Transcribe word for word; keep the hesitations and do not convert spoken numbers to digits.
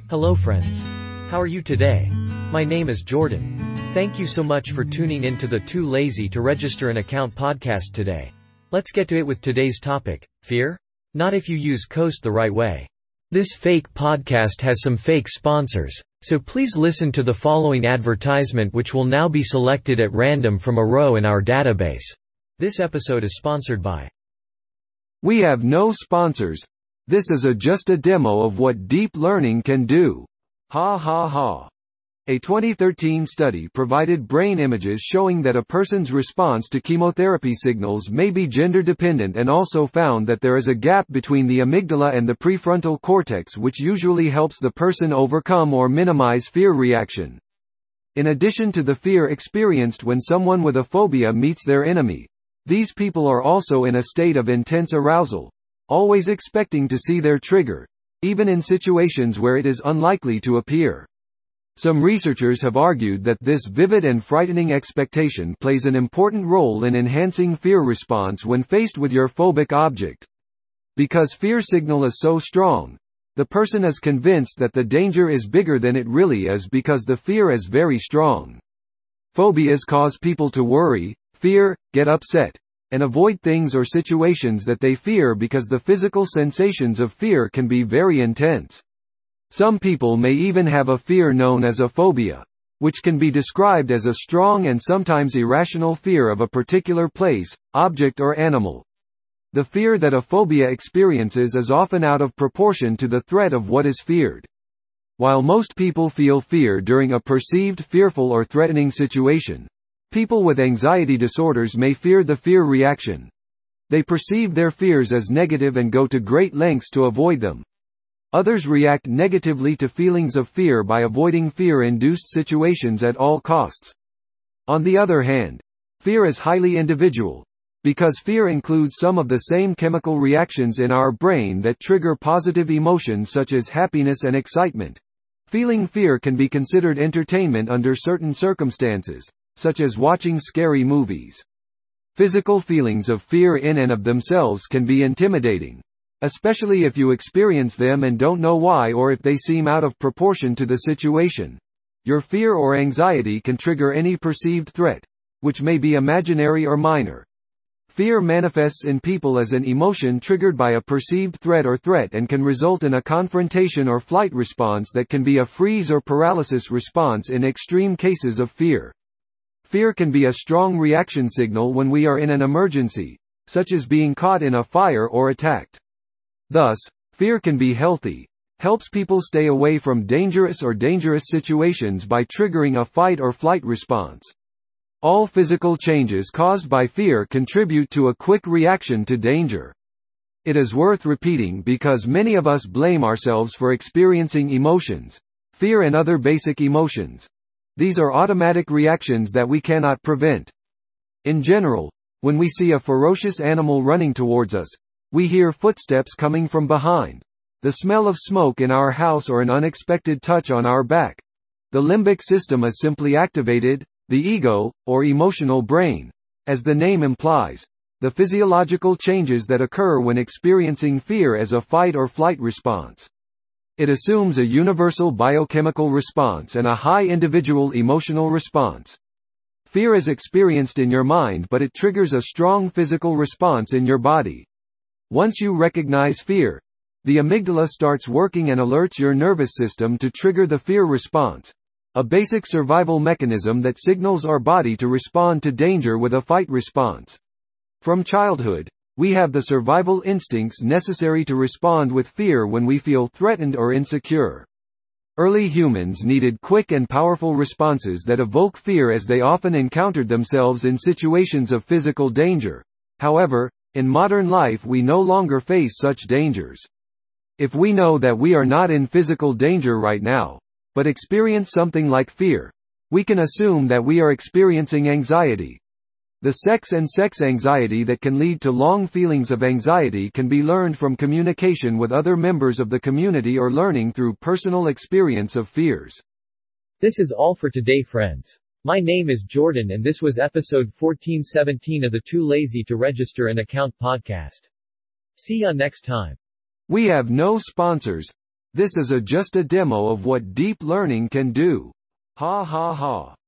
Hello friends. How are you today? My name is Jordan. Thank you so much for tuning in to the Too Lazy to Register an Account podcast today. Let's get to it with today's topic, fear? Not if you use Coast the right way. This fake podcast has some fake sponsors, so please listen to the following advertisement which will now be selected at random from a row in our database. This episode is sponsored by. We have no sponsors. This is a just a demo of what deep learning can do. Ha ha ha. A twenty thirteen study provided brain images showing that a person's response to chemotherapy signals may be gender-dependent and also found that there is a gap between the amygdala and the prefrontal cortex which usually helps the person overcome or minimize fear reaction. In addition to the fear experienced when someone with a phobia meets their enemy, these people are also in a state of intense arousal, always expecting to see their trigger, even in situations where it is unlikely to appear. Some researchers have argued that this vivid and frightening expectation plays an important role in enhancing fear response when faced with your phobic object. Because fear signal is so strong, the person is convinced that the danger is bigger than it really is because the fear is very strong. Phobias cause people to worry, fear, get upset, and avoid things or situations that they fear because the physical sensations of fear can be very intense. Some people may even have a fear known as a phobia, which can be described as a strong and sometimes irrational fear of a particular place, object or animal. The fear that a phobia experiences is often out of proportion to the threat of what is feared. While most people feel fear during a perceived fearful or threatening situation, people with anxiety disorders may fear the fear reaction. They perceive their fears as negative and go to great lengths to avoid them. Others react negatively to feelings of fear by avoiding fear-induced situations at all costs. On the other hand, fear is highly individual, because fear includes some of the same chemical reactions in our brain that trigger positive emotions such as happiness and excitement. Feeling fear can be considered entertainment under certain circumstances, such as watching scary movies. Physical feelings of fear in and of themselves can be intimidating, especially if you experience them and don't know why or if they seem out of proportion to the situation. Your fear or anxiety can trigger any perceived threat, which may be imaginary or minor. Fear manifests in people as an emotion triggered by a perceived threat or threat and can result in a confrontation or flight response that can be a freeze or paralysis response in extreme cases of fear. Fear can be a strong reaction signal when we are in an emergency, such as being caught in a fire or attacked. Thus, fear can be healthy, helps people stay away from dangerous or dangerous situations by triggering a fight or flight response. All physical changes caused by fear contribute to a quick reaction to danger. It is worth repeating because many of us blame ourselves for experiencing emotions, fear and other basic emotions. These are automatic reactions that we cannot prevent. In general, when we see a ferocious animal running towards us, we hear footsteps coming from behind, the smell of smoke in our house or an unexpected touch on our back. The limbic system is simply activated, the ego, or emotional brain. As the name implies, the physiological changes that occur when experiencing fear as a fight or flight response. It assumes a universal biochemical response and a high individual emotional response. Fear is experienced in your mind but it triggers a strong physical response in your body. Once you recognize fear, the amygdala starts working and alerts your nervous system to trigger the fear response, a basic survival mechanism that signals our body to respond to danger with a fight response. From childhood, we have the survival instincts necessary to respond with fear when we feel threatened or insecure. Early humans needed quick and powerful responses that evoke fear as they often encountered themselves in situations of physical danger. However, in modern life we no longer face such dangers. If we know that we are not in physical danger right now, but experience something like fear, we can assume that we are experiencing anxiety. The sex and sex anxiety that can lead to long feelings of anxiety can be learned from communication with other members of the community or learning through personal experience of fears. This is all for today, friends. My name is Jordan and this was episode fourteen seventeen of the Too Lazy to Register an Account podcast. See ya next time. We have no sponsors. This is a just a demo of what deep learning can do. Ha ha ha.